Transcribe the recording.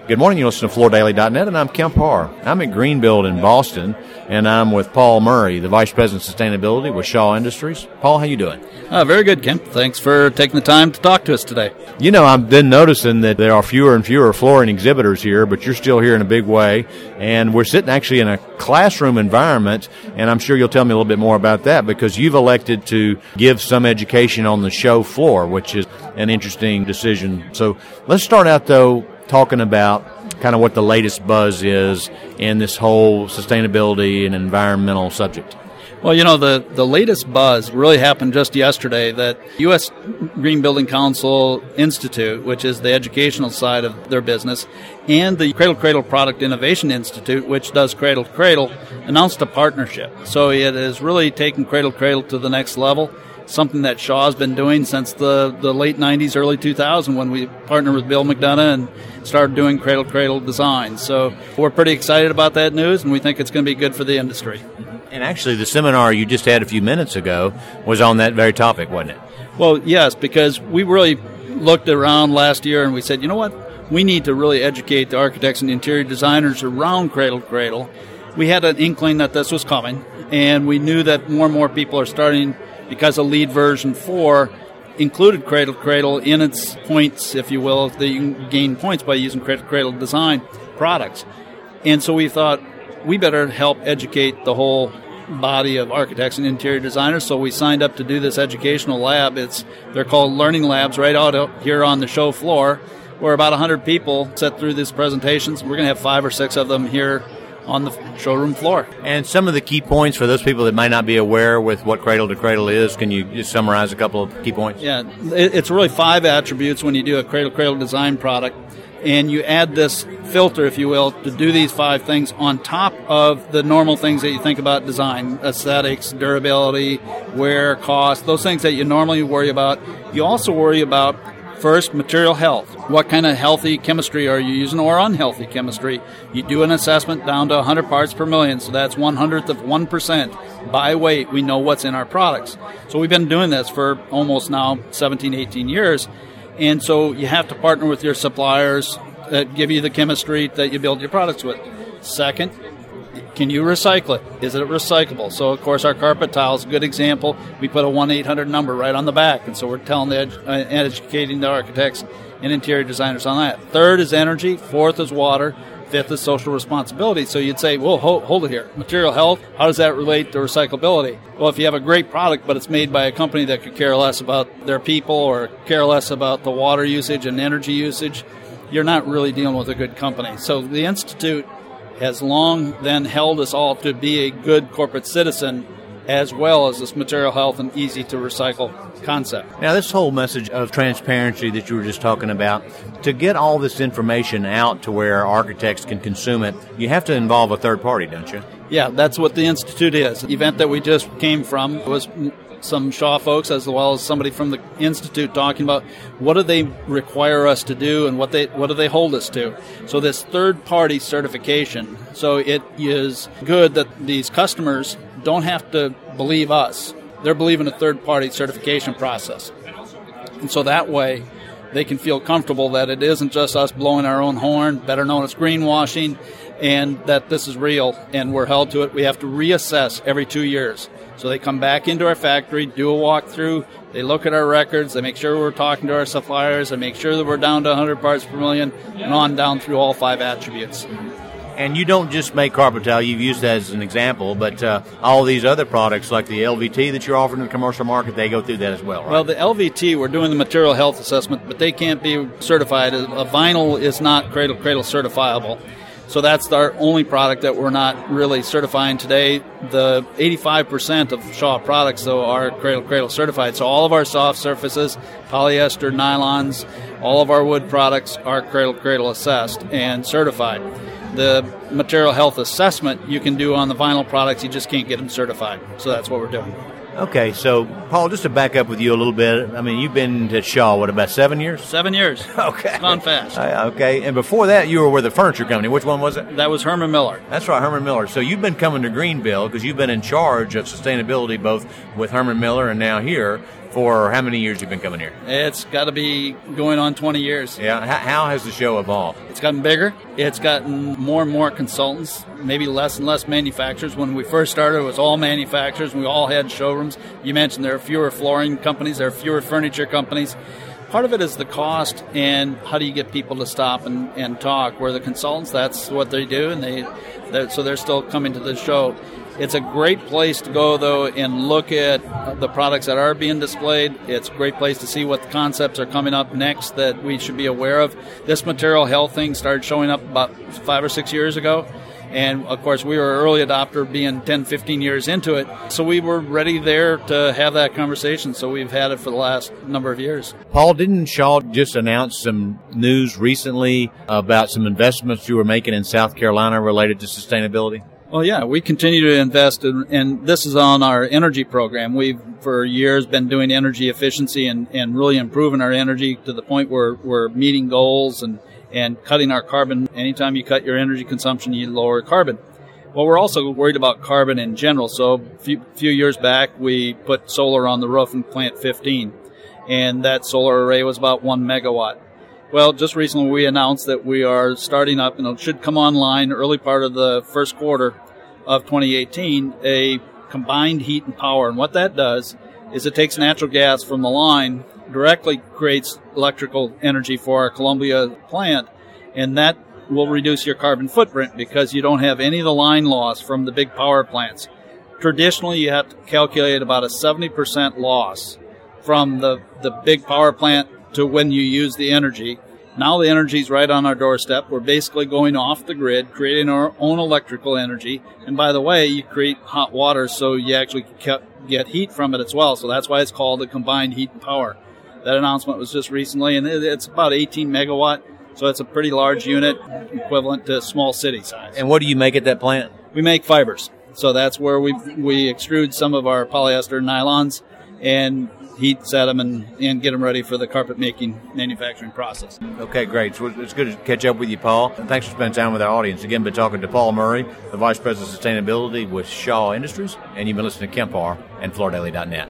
Good morning. You're listening to FloorDaily.net, and I'm Kemp Harr. I'm at Greenbuild in Boston, and I'm with Paul Murray, the Vice President of Sustainability with Shaw Industries. Paul, how you doing? Very good, Kemp. Thanks for taking the time to talk to us today. You know, I've been noticing that there are fewer and fewer flooring exhibitors here, but you're still here in a big way, and we're sitting actually in a classroom environment, and I'm sure you'll tell me a little bit more about that because you've elected to give some education on the show floor, which is an interesting decision. So let's start out, though, talking about kind of what the latest buzz is in this whole sustainability and environmental subject. Well, you know, the latest buzz really happened just yesterday that U.S. Green Building Council Institute, which is the educational side of their business, and the Cradle to Cradle Product Innovation Institute, which does Cradle to Cradle, announced a partnership. So it has really taken Cradle to Cradle to the next level, something that Shaw's been doing since the late 90s, early 2000 when we partnered with Bill McDonough and started doing Cradle to Cradle design. So we're pretty excited about that news, and we think it's going to be good for the industry. And actually, the seminar you just had a few minutes ago was on that very topic, wasn't it? Well, yes, because we really looked around last year and we said, you know what, we need to really educate the architects and interior designers around Cradle to Cradle. We had an inkling that this was coming, and we knew that more and more people are starting, because of LEED version 4 included Cradle to Cradle in its points, if you will, that you can gain points by using Cradle to Cradle design products. And so we thought we better help educate the whole body of architects and interior designers. So we signed up to do this educational lab. They're called learning labs right out here on the show floor, where about 100 people sit through these presentations. We're going to have 5 or 6 of them here on the showroom floor. And some of the key points for those people that might not be aware with what Cradle to Cradle is, can you just summarize a couple of key points? Yeah, it's really 5 attributes when you do a Cradle to Cradle design product. And you add this filter, if you will, to do these 5 things on top of the normal things that you think about design: aesthetics, durability, wear, cost, those things that you normally worry about. You also worry about, first, material health. What kind of healthy chemistry are you using, or unhealthy chemistry? You do an assessment down to 100 parts per million, so that's 1/100th of 1%. By weight, we know what's in our products. So we've been doing this for almost now 17, 18 years. And so you have to partner with your suppliers that give you the chemistry that you build your products with. Second, can you recycle it? Is it recyclable? So, of course, our carpet tile is a good example. We put a 1-800 number right on the back, and so we're telling educating the architects and interior designers on that. Third is energy. Fourth is water. Fifth is social responsibility. So you'd say, well, hold it here. Material health, how does that relate to recyclability? Well, if you have a great product, but it's made by a company that could care less about their people or care less about the water usage and energy usage, you're not really dealing with a good company. So the Institute has long then held us all to be a good corporate citizen, as well as this material health and easy to recycle concept. Now, this whole message of transparency that you were just talking about, to get all this information out to where architects can consume it, you have to involve a third party, don't you? Yeah, that's what the Institute is. The event that we just came from was some Shaw folks as well as somebody from the Institute talking about what do they require us to do and what do they hold us to. So this third-party certification, so it is good that these customers don't have to believe us. They're believing a third-party certification process. And so that way they can feel comfortable that it isn't just us blowing our own horn, better known as greenwashing, and that this is real and we're held to it. We have to reassess every 2 years. So they come back into our factory, do a walkthrough, they look at our records, they make sure we're talking to our suppliers, they make sure that we're down to 100 parts per million, and on down through all 5 attributes. And you don't just make carpet tile, you've used that as an example, but all these other products like the LVT that you're offering in the commercial market, they go through that as well, right? Well, the LVT, we're doing the material health assessment, but they can't be certified. A vinyl is not Cradle to Cradle certifiable. So that's our only product that we're not really certifying today. The 85% of Shaw products, though, are Cradle to Cradle certified. So all of our soft surfaces, polyester, nylons, all of our wood products are Cradle to Cradle assessed and certified. The material health assessment you can do on the vinyl products, you just can't get them certified. So that's what we're doing. Okay, so Paul, just to back up with you a little bit, I mean, you've been at Shaw, what, about 7 years? 7 years. Okay. It's gone fast. Okay, and before that, you were with a furniture company. Which one was it? That was Herman Miller. That's right, Herman Miller. So you've been coming to Greenville because you've been in charge of sustainability both with Herman Miller and now here. For how many years you've been coming here? It's got to be going on 20 years. Yeah. How has the show evolved? It's gotten bigger. It's gotten more and more consultants, maybe less and less manufacturers. When we first started, it was all manufacturers. We all had showrooms. You mentioned there are fewer flooring companies. There are fewer furniture companies. Part of it is the cost and how do you get people to stop and talk. Where the consultants, that's what they do, and so they're still coming to the show. It's a great place to go, though, and look at the products that are being displayed. It's a great place to see what the concepts are coming up next that we should be aware of. This material health thing started showing up about 5 or 6 years ago. And, of course, we were an early adopter being 10, 15 years into it. So we were ready there to have that conversation. So we've had it for the last number of years. Paul, didn't Shaw just announce some news recently about some investments you were making in South Carolina related to sustainability? Well, yeah, we continue to invest, and this is on our energy program. We've, for years, been doing energy efficiency and really improving our energy to the point where we're meeting goals and cutting our carbon. Anytime you cut your energy consumption, you lower carbon. Well, we're also worried about carbon in general. So a few years back, we put solar on the roof in Plant 15, and that solar array was about 1 megawatt. Well, just recently we announced that we are starting up, and it should come online early part of the first quarter of 2018, a combined heat and power. And what that does is it takes natural gas from the line, directly creates electrical energy for our Columbia plant, and that will reduce your carbon footprint because you don't have any of the line loss from the big power plants. Traditionally, you have to calculate about a 70% loss from the big power plant to when you use the energy. Now the energy is right on our doorstep. We're basically going off the grid, creating our own electrical energy. And by the way, you create hot water, so you actually get heat from it as well. So that's why it's called the combined heat and power. That announcement was just recently, and it's about 18 megawatt. So it's a pretty large unit, equivalent to small city size. And what do you make at that plant? We make fibers. So that's where we extrude some of our polyester nylons and heat set them and get them ready for the carpet making manufacturing process. Okay, great. So it's good to catch up with you, Paul. And thanks for spending time with our audience. Again, been talking to Paul Murray, the Vice President of Sustainability with Shaw Industries, and you've been listening to Kemp Harr and FloorDaily.net.